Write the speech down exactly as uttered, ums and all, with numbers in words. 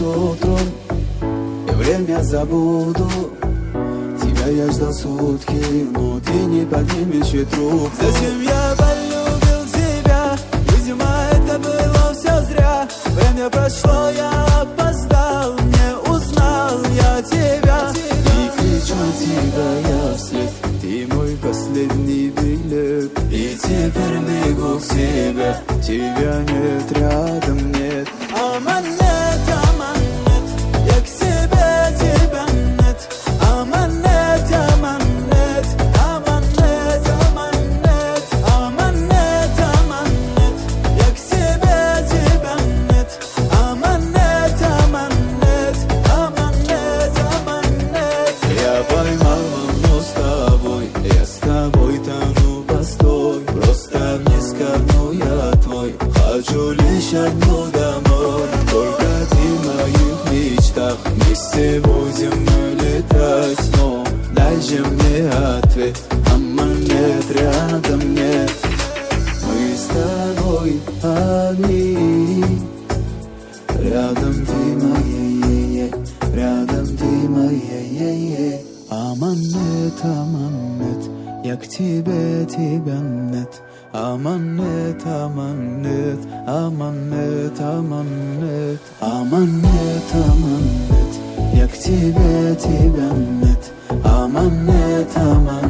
с утром, и время забуду. Тебя я ждал сутки, но ты не поднимешь и трубку. Зачем я полюбил тебя? Видимо, это было все зря. Время прошло, я опоздал, не узнал я тебя. И кричал тебя я вслед, ты мой последний билет. И теперь бегу к тебе, тебя нет, рядом нет. Аман нет, аман нет, я к себе, тебя нет. Аман нет, аман нет, аман нет, аман нет. Аман нет, аман нет, я к себе, тебя нет. Аман нет, аман нет, аман нет, аман нет. Я поймал волну с тобой, я с тобой тону, постой. Просто вниз ко дну я твой, хочу лишь одну домой. Только ты в моих мечтах, вместе будем мы летать. Но дальше мне ответ, аман нет, рядом нет. Мы с тобой одни, рядом ты моя, рядом ты моя. Аман нет, аман нет, я к тебе, тебя нет. Аман нет, аман нет, аман нет, аман нет. Аман нет, аман нет, я к тебе, тебя нет. Аман нет, аман